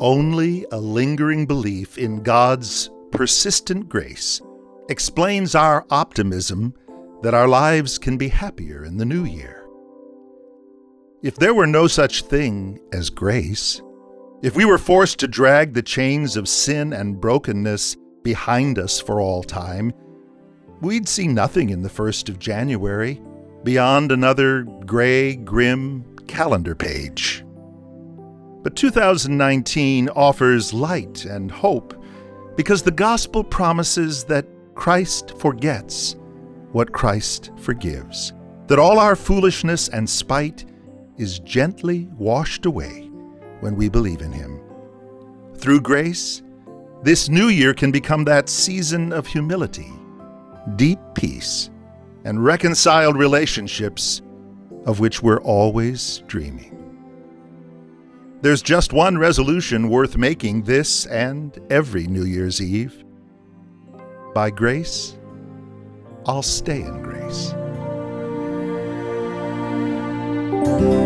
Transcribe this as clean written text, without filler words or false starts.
Only a lingering belief in God's persistent grace explains our optimism that our lives can be happier in the new year. If there were no such thing as grace, if we were forced to drag the chains of sin and brokenness behind us for all time, we'd see nothing in the 1st of January beyond another gray, grim calendar page. But 2019 offers light and hope because the gospel promises that Christ forgets what Christ forgives, that all our foolishness and spite is gently washed away when we believe in Him. Through grace, this new year can become that season of humility, deep peace, and reconciled relationships of which we're always dreaming. There's just one resolution worth making this and every New Year's Eve. By grace, I'll stay in grace.